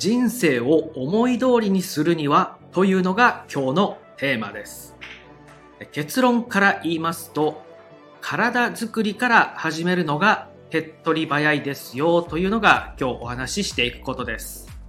人生を思い通りにするにはというのが今日のテーマです。結論から言いますと、体づくりから始めるのが手っ取り早いですよというのが今日お話ししていくことです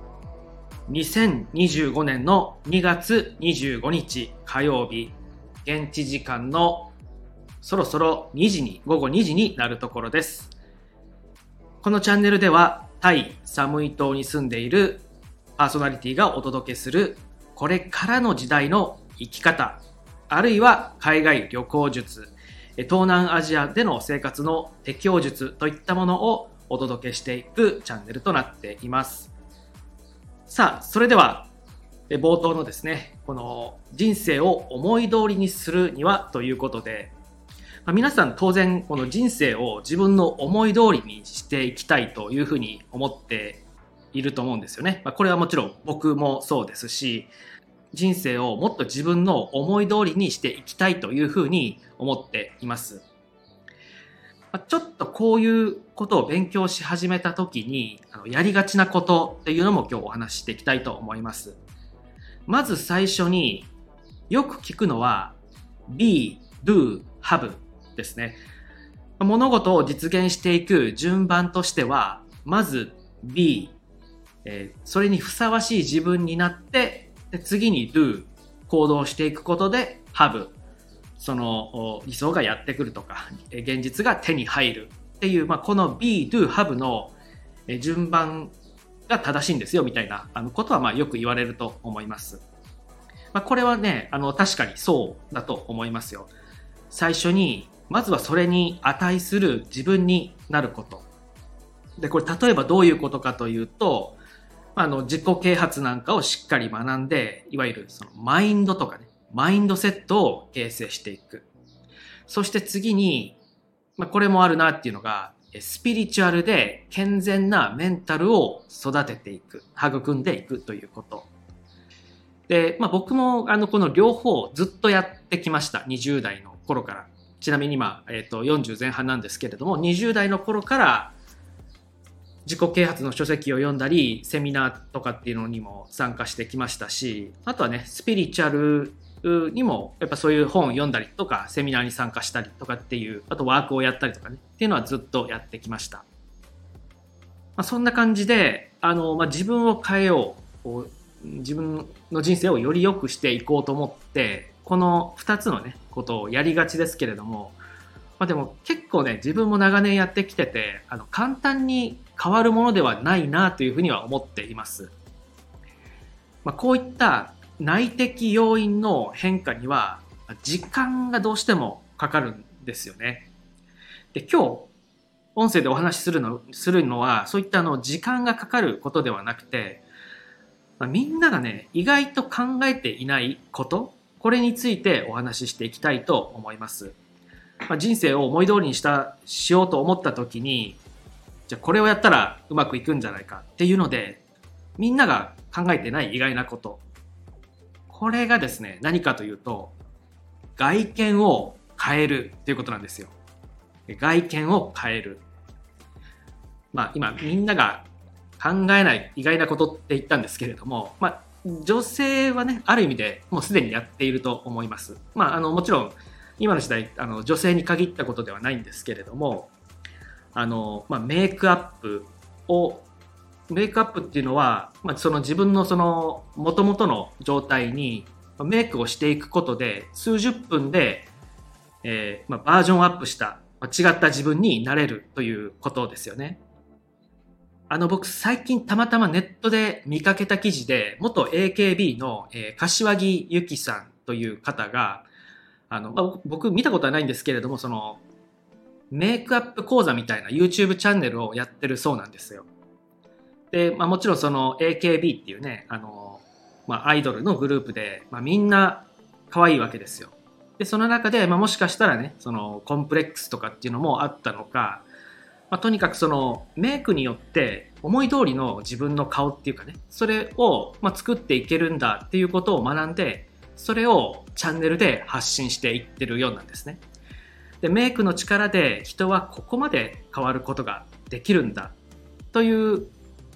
。2025年の2月25日火曜日、現地時間のそろそろ午後2時になるところです。このチャンネルではタイ・サムイ島に住んでいるパーソナリティがお届けするこれからの時代の生き方、あるいは海外旅行術、東南アジアでの生活の適応術といったものをお届けしていくチャンネルとなっています。さあ、それでは冒頭のですね、この人生を思い通りにするにはということで、皆さん当然この人生を自分の思い通りにしていきたいというふうに思っていると思うんですよね。これはもちろん僕もそうですし、人生をもっと自分の思い通りにしていきたいというふうに思っています。ちょっとこういうことを勉強し始めた時にやりがちなことっていうのも今日お話ししていきたいと思います。まず最初によく聞くのは Be, Do, Haveですね。物事を実現していく順番としては、まず Be、それにふさわしい自分になって、で次に Do、行動していくことで Have、その理想がやってくるとか、現実が手に入るっていう、この Be, Do, Have の順番が正しいんですよみたいなことはよく言われると思います。これはね、確かにそうだと思いますよ。最初にまずはそれに値する自分になること。で、これ例えばどういうことかというと、自己啓発なんかをしっかり学んで、いわゆるそのマインドとかね、マインドセットを形成していく。そして次に、これもあるなっていうのが、スピリチュアルで健全なメンタルを育てていく、育んでいくということ。で、僕もこの両方ずっとやってきました。20代の頃から。ちなみに今、40前半なんですけれども、20代の頃から自己啓発の書籍を読んだり、セミナーとかっていうのにも参加してきましたし、あとはね、スピリチュアルにもやっぱそういう本を読んだりとか、セミナーに参加したりとかっていう、あとワークをやったりとかね、っていうのはずっとやってきました。そんな感じで、自分を変えよう、自分の人生をより良くしていこうと思って、この2つのね、ことをやりがちですけれども、でも結構ね、自分も長年やってきてて、簡単に変わるものではないなというふうには思っています。こういった内的要因の変化には、時間がどうしてもかかるんですよね。で、今日、音声でお話しするのは、そういった時間がかかることではなくて、みんながね、意外と考えていないこと、これについてお話ししていきたいと思います。人生を思い通りにしようと思った時に、じゃあこれをやったらうまくいくんじゃないかっていうので、みんなが考えてない意外なこと。これがですね、何かというと、外見を変えるっていうことなんですよ。外見を変える。今みんなが考えない意外なことって言ったんですけれども、女性はね、ある意味でもうすでにやっていると思います。もちろん今の時代女性に限ったことではないんですけれども、メイクアップっていうのは、その自分のその元々の状態にメイクをしていくことで数十分で、バージョンアップした違った自分になれるということですよね。僕最近たまたまネットで見かけた記事で、元 AKB の、柏木由紀さんという方が、僕見たことはないんですけれども、そのメイクアップ講座みたいな YouTube チャンネルをやってるそうなんですよ。で、もちろんその AKB っていうね、アイドルのグループで、みんな可愛いわけですよ。で、その中で、もしかしたらね、そのコンプレックスとかっていうのもあったのか、とにかくそのメイクによって思い通りの自分の顔っていうかね、それを作っていけるんだっていうことを学んで、それをチャンネルで発信していってるようなんですね。で、メイクの力で人はここまで変わることができるんだという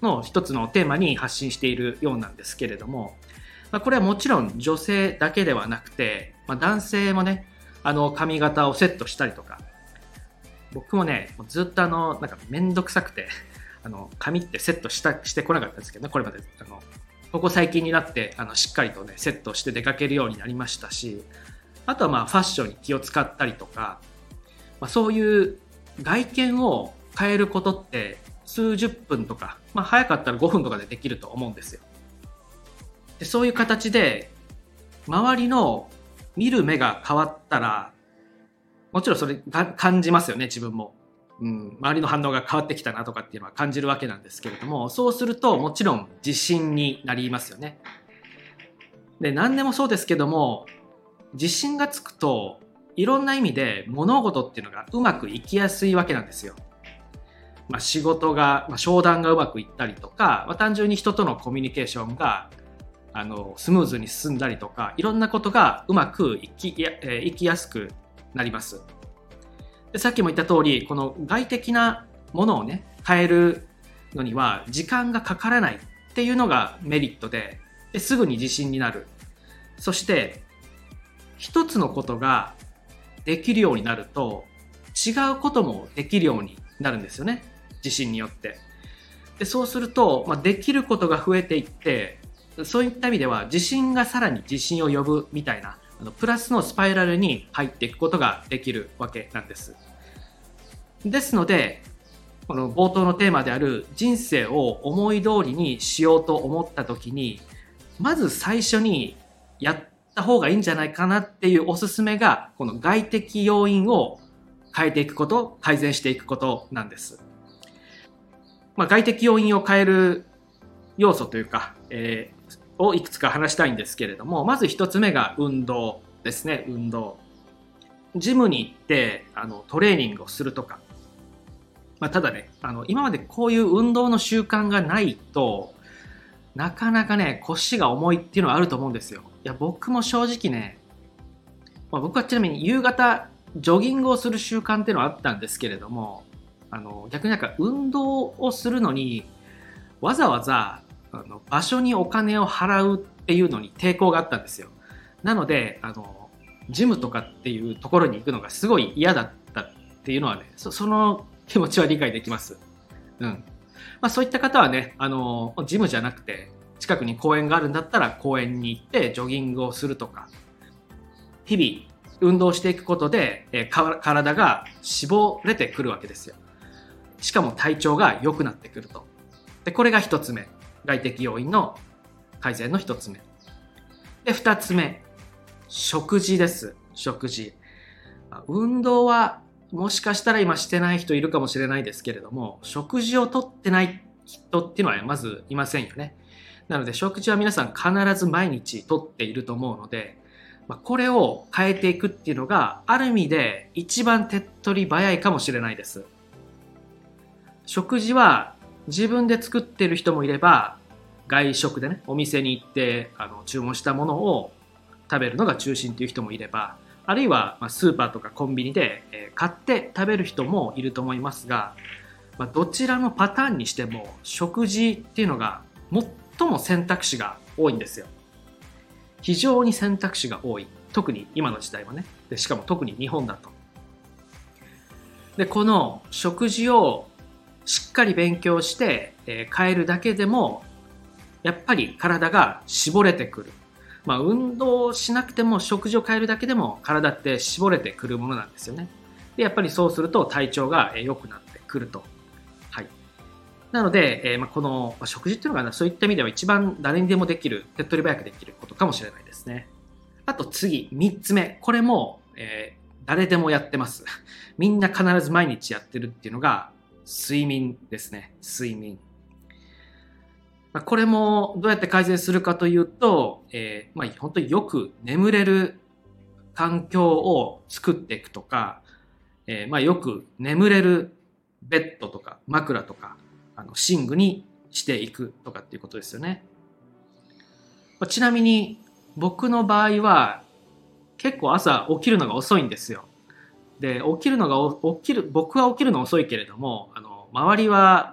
の一つのテーマに発信しているようなんですけれども、これはもちろん女性だけではなくて、男性もね、髪型をセットしたりとか、僕もね、ずっとなんかめんどくさくて、髪ってセットしてこなかったんですけどね、これまで。ここ最近になって、しっかりとね、セットして出かけるようになりましたし、あとはファッションに気を使ったりとか、そういう外見を変えることって数十分とか、早かったら5分とかでできると思うんですよ。でそういう形で周りの見る目が変わったら、もちろんそれ感じますよね、自分も。周りの反応が変わってきたなとかっていうのは感じるわけなんですけれども、そうするともちろん自信になりますよね。で、何でもそうですけども、自信がつくといろんな意味で物事っていうのがうまくいきやすいわけなんですよ。仕事が、商談がうまくいったりとか、単純に人とのコミュニケーションがスムーズに進んだりとか、いろんなことがうまくいきやすくなります。でさっきも言った通り、この外的なものをね、変えるのには時間がかからないっていうのがメリットですぐに自信になる。そして一つのことができるようになると違うこともできるようになるんですよね、自信によって。でそうすると、できることが増えていって、そういった意味では自信がさらに自信を呼ぶみたいなプラスのスパイラルに入っていくことができるわけなんです。ですので、この冒頭のテーマである人生を思い通りにしようと思った時に、まず最初にやった方がいいんじゃないかなっていうおすすめが、この外的要因を変えていくこと、改善していくことなんです。外的要因を変える要素というか、をいくつか話したいんですけれども、まず一つ目が運動ですね。運動。ジムに行ってトレーニングをするとか、ただね、今までこういう運動の習慣がないとなかなかね、腰が重いっていうのはあると思うんですよ。いや、僕も正直ね、僕はちなみに夕方ジョギングをする習慣っていうのはあったんですけれども、逆になんか運動をするのにわざわざ場所にお金を払うっていうのに抵抗があったんですよ。なのでジムとかっていうところに行くのがすごい嫌だったっていうのはね、その気持ちは理解できます。そういった方はね、ジムじゃなくて近くに公園があるんだったら公園に行ってジョギングをするとか、日々運動していくことで、体が絞れてくるわけですよ。しかも体調が良くなってくると。でこれが一つ目、外的要因の改善の一つ目で、二つ目、食事です。食事。運動はもしかしたら今してない人いるかもしれないですけれども、食事をとってない人っていうのはまずいませんよね。なので食事は皆さん必ず毎日とっていると思うので、これを変えていくっていうのがある意味で一番手っ取り早いかもしれないです。食事は自分で作ってる人もいれば、外食でね、お店に行って注文したものを食べるのが中心っていう人もいれば、あるいはスーパーとかコンビニで買って食べる人もいると思いますが、どちらのパターンにしても食事っていうのが最も選択肢が多いんですよ。非常に選択肢が多い。特に今の時代はね。でしかも特に日本だと。でこの食事をしっかり勉強して、変えるだけでもやっぱり体が絞れてくる。運動しなくても食事を変えるだけでも体って絞れてくるものなんですよね。でやっぱりそうすると体調が良くなってくると。はい。なので、この食事っていうのがそういった意味では一番誰にでもできる、手っ取り早くできることかもしれないですね。あと次、3つ目。これも、誰でもやってます。みんな必ず毎日やってるっていうのが睡眠ですね。睡眠。これもどうやって改善するかというと、本当によく眠れる環境を作っていくとか、よく眠れるベッドとか枕とか寝具にしていくとかっていうことですよね。ちなみに僕の場合は結構朝起きるのが遅いんですよ。で僕は起きるの遅いけれども周りは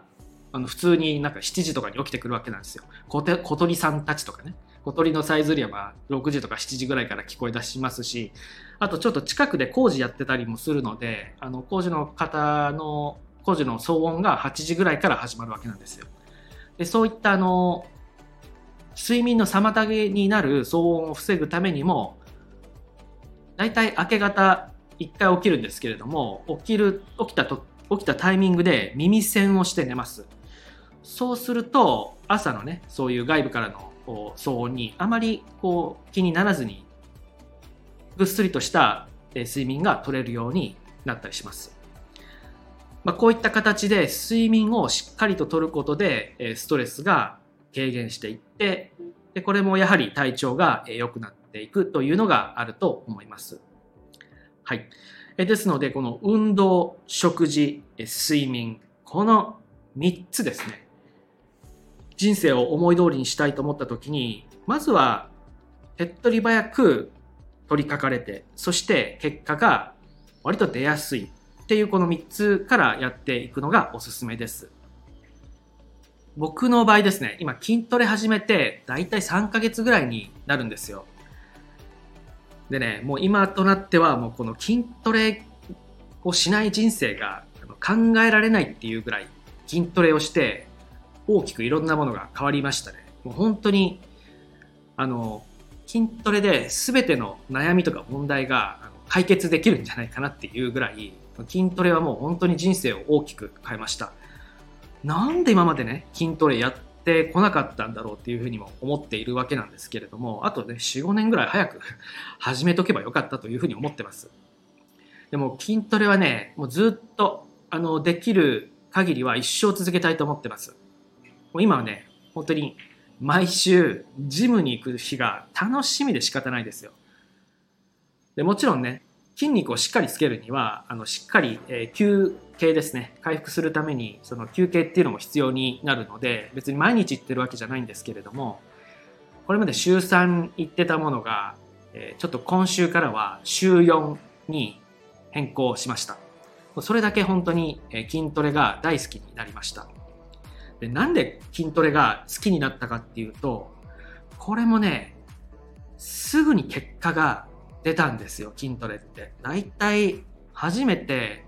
普通になんか7時とかに起きてくるわけなんですよ。小鳥さんたちとかね。小鳥のさえずりは6時とか7時ぐらいから聞こえ出しますし、あとちょっと近くで工事やってたりもするので、工事の騒音が8時ぐらいから始まるわけなんですよ。で、そういった睡眠の妨げになる騒音を防ぐためにも、だいたい明け方1回起きるんですけれども、起きたタイミングで耳栓をして寝ます。そうすると朝のね、そういう外部からの騒音にあまり気にならずに、ぐっすりとした睡眠が取れるようになったりします。こういった形で睡眠をしっかりと取ることでストレスが軽減していって、でこれもやはり体調が良くなっていくというのがあると思います。はい。ですので、この運動、食事、睡眠、この3つですね。人生を思い通りにしたいと思った時に、まずは手っ取り早く取り掛かれて、そして結果が割と出やすいっていうこの3つからやっていくのがおすすめです。僕の場合ですね、今筋トレ始めてだいたい3ヶ月ぐらいになるんですよ。でね、もう今となってはもうこの筋トレをしない人生が考えられないっていうぐらい筋トレをして大きくいろんなものが変わりましたね。もう本当に筋トレで全ての悩みとか問題が解決できるんじゃないかなっていうぐらい、筋トレはもう本当に人生を大きく変えました。なんで今までね、筋トレやってこなかったんだろうっていうふうにも思っているわけなんですけれども、あとね、4、5年ぐらい早く始めとけばよかったというふうに思ってます。でも筋トレはね、もうずっとできる限りは一生続けたいと思ってます。もう今はね、本当に毎週ジムに行く日が楽しみで仕方ないですよ。でもちろんね、筋肉をしっかりつけるにはしっかり、休憩ですね、回復するためにその休憩っていうのも必要になるので、別に毎日行ってるわけじゃないんですけれども、これまで週3行ってたものが、ちょっと今週からは週4に変更しました。それだけ本当に筋トレが大好きになりました。で、なんで筋トレが好きになったかっていうと、これもね、すぐに結果が出たんですよ、筋トレって。だいたい初めて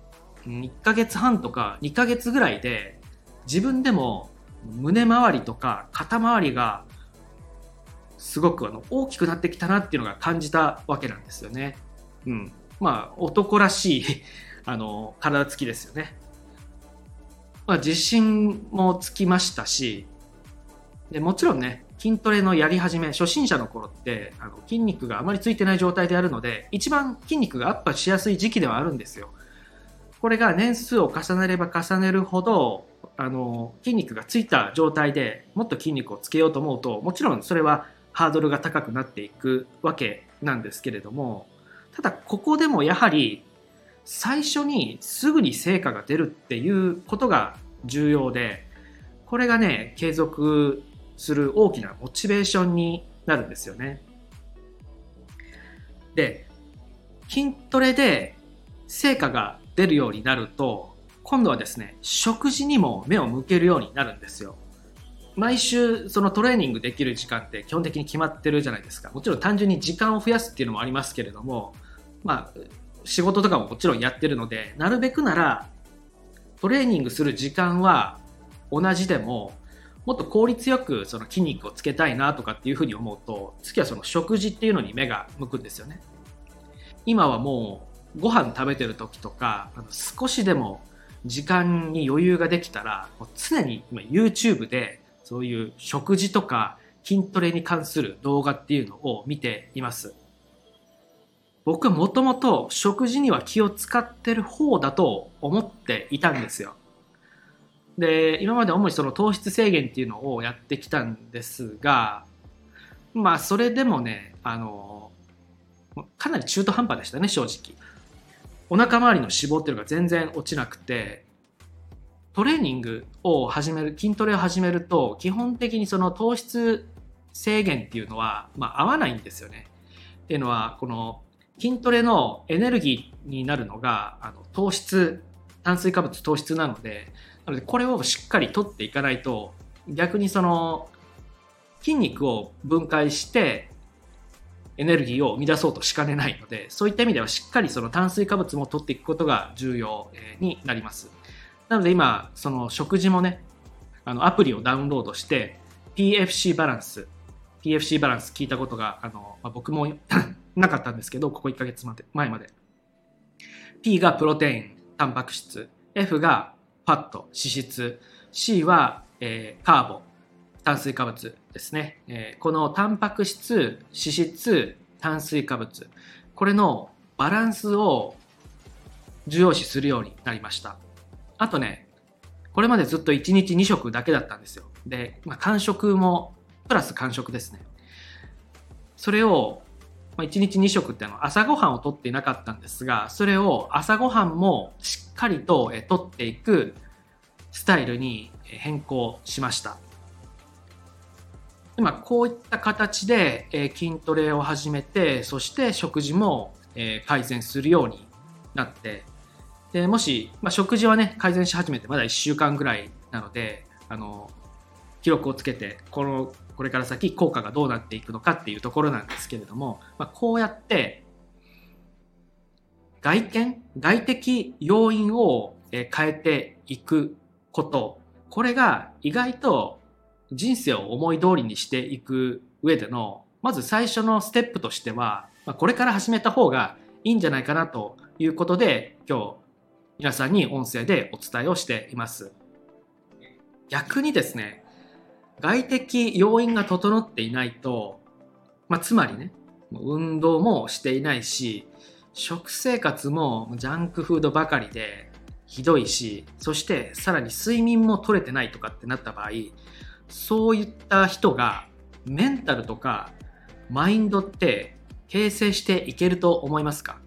1ヶ月半とか2ヶ月ぐらいで自分でも胸周りとか肩周りがすごく大きくなってきたなっていうのが感じたわけなんですよね。うん。男らしい体つきですよね。自信もつきましたし、でもちろんね、筋トレのやり始め、初心者の頃って筋肉があまりついてない状態であるので、一番筋肉がアップしやすい時期ではあるんですよ。これが年数を重ねれば重ねるほど筋肉がついた状態でもっと筋肉をつけようと思うと、もちろんそれはハードルが高くなっていくわけなんですけれども、ただここでもやはり最初にすぐに成果が出るっていうことが重要で、これがね、継続する大きなモチベーションになるんですよね。で、筋トレで成果が出るようになると、今度はですね、食事にも目を向けるようになるんですよ。毎週そのトレーニングできる時間って基本的に決まってるじゃないですか。もちろん単純に時間を増やすっていうのもありますけれども、仕事とかももちろんやってるので、なるべくならトレーニングする時間は同じでも、もっと効率よくその筋肉をつけたいなとかっていうふうに思うと、次はその食事っていうのに目が向くんですよね。今はもうご飯食べてる時とか、少しでも時間に余裕ができたら、もう常に今 YouTube でそういう食事とか筋トレに関する動画っていうのを見ています。僕はもともと食事には気を使ってる方だと思っていたんですよ。で、今まで主にその糖質制限っていうのをやってきたんですが、それでもね、かなり中途半端でしたね、正直。お腹周りの脂肪っていうのが全然落ちなくて、トレーニングを始める、筋トレを始めると、基本的にその糖質制限っていうのは、合わないんですよね。っていうのは、この筋トレのエネルギーになるのが、糖質炭水化物糖質なので、これをしっかり取っていかないと、逆にその筋肉を分解してエネルギーを生み出そうとしかねないので、そういった意味ではしっかりその炭水化物も取っていくことが重要になります。なので今その食事もね、アプリをダウンロードして PFC バランス聞いたことが僕もなかったんですけど、ここ1ヶ月前まで P がプロテインタンパク質、 F がファット脂質、 C は、カーボ炭水化物ですね。このタンパク質、脂質、炭水化物、これのバランスを重要視するようになりました。あとね、これまでずっと1日2食だけだったんですよ。で、間食もプラス間食ですね。それを1日2食って朝ごはんをとっていなかったんですが、それを朝ごはんもしっかりととっていくスタイルに変更しました。今こういった形で筋トレを始めて、そして食事も改善するようになって、でもし、食事はね改善し始めてまだ1週間ぐらいなので、記録をつけてこれから先効果がどうなっていくのかっていうところなんですけれども、こうやって外的要因を変えていくこと、これが意外と人生を思い通りにしていく上でのまず最初のステップとしては、これから始めた方がいいんじゃないかなということで、今日皆さんに音声でお伝えをしています。逆にですね、外的要因が整っていないと、つまりね、運動もしていないし、食生活もジャンクフードばかりでひどいし、そしてさらに睡眠も取れてないとかってなった場合、そういった人がメンタルとかマインドって形成していけると思いますか？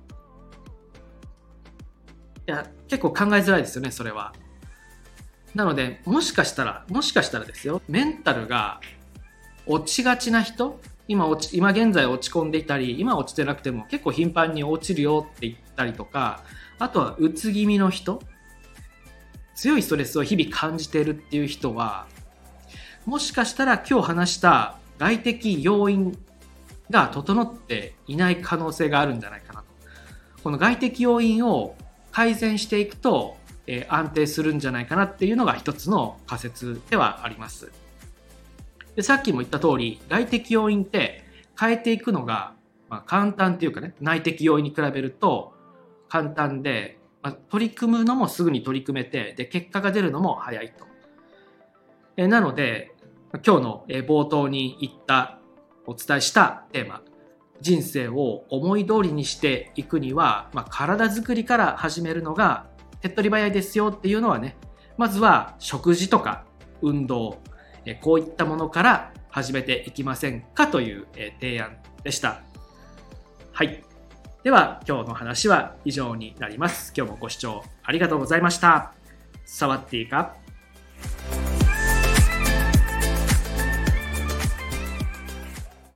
いや、結構考えづらいですよね、それは。なので、もしかしたらですよ、メンタルが落ちがちな人、今現在落ち込んでいたり、今落ちてなくても結構頻繁に落ちるよって言ったりとか、あとはうつ気味の人、強いストレスを日々感じているっていう人は、もしかしたら今日話した外的要因が整っていない可能性があるんじゃないかなと。この外的要因を改善していくと、安定するんじゃないかなっていうのが一つの仮説ではあります。で、さっきも言った通り、外的要因って変えていくのが、簡単っていうかね、内的要因に比べると簡単で、取り組むのもすぐに取り組めて、で結果が出るのも早いと。なので今日の冒頭にお伝えしたテーマ、人生を思い通りにしていくには、体づくりから始めるのが手っ取り早いですよっていうのはね、まずは食事とか運動、こういったものから始めていきませんかという提案でした。はい。では今日の話は以上になります。今日もご視聴ありがとうございました。サワッディーカ。